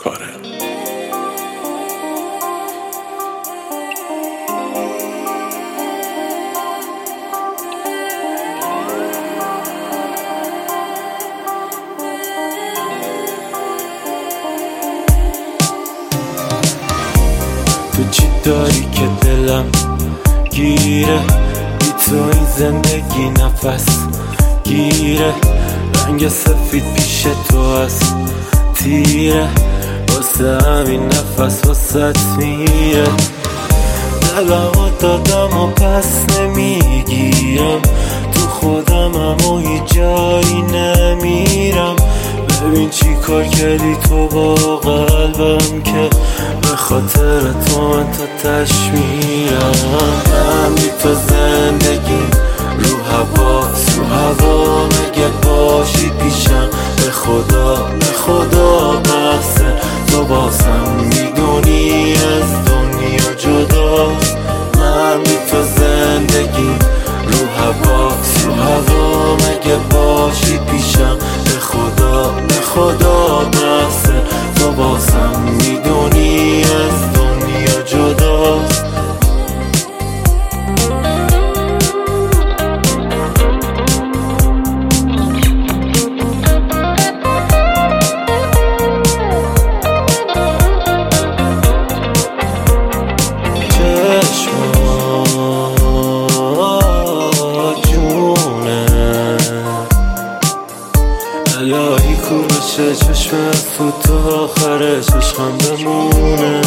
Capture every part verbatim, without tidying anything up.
کاره. تو چی داری که دلم گیره؟ بی تو این زندگی نفس گیره. رنگ سفید پیش تو هست تیره، واسه همین نفس واسه میره. دلمو دادم و پس نمیگیرم، تو خودم اما هیچ جایی نمیرم. ببین چی کار کردی تو با قلبم که به خاطر تو من تا تش میرم. من بی تو زندگی رو حواس رو هوا، مگه باشی پیشم به خدا به خدا بحثه تو بازم میدونی از دنیا جداست. من بی تو زندگی رو حواس رو هوا، مگه باشی پیشم به خدا به خدا بحثه تو بازم میدونی از دنیا جداست. الهی کو بشه چشم فوت آخرش عشقم بمونه.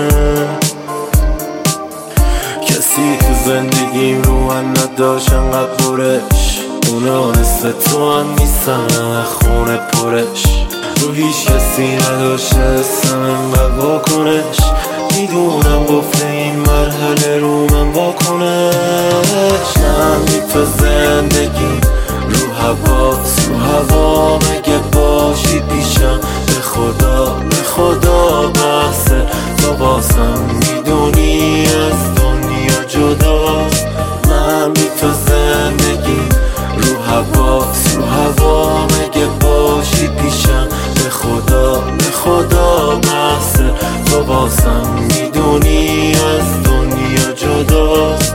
کسی تو زندگیم رو من نداشت انقدر برش، اونا نصف تو هم نیستن خونه پرش. رو هیچ کسی نداشته اسم انقدر واکنش، میدونم گفته این مرحله رو من واکنش. من بی تو زندگی رو حواس رو هوا، مگه باشی پیشم به خدا به خدا بحثه تو بازم میدونی از دنیا جداست. من بی تو زندگی رو حواس رو هوا، مگه باشی پیشم به خدا به خدا بحثه تو بازم میدونی از دنیا جداست.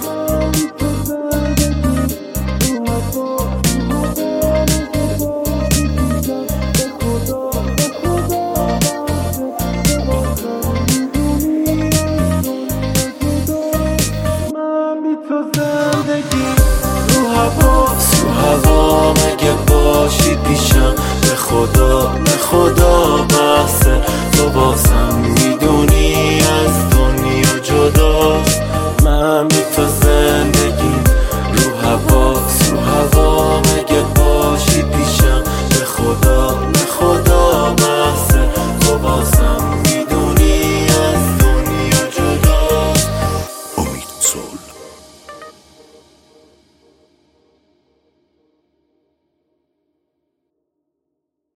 رو هوا مگه باشی پیشم به خدا به خدا بحثه تو بازم میدونی از دنیا جداست. من بی تو زندگی رو حواس رو هوا، مگه باشی پیشم به خدا به خدا بحثه تو بازم میدونی از دنیا جداست. امید صلح.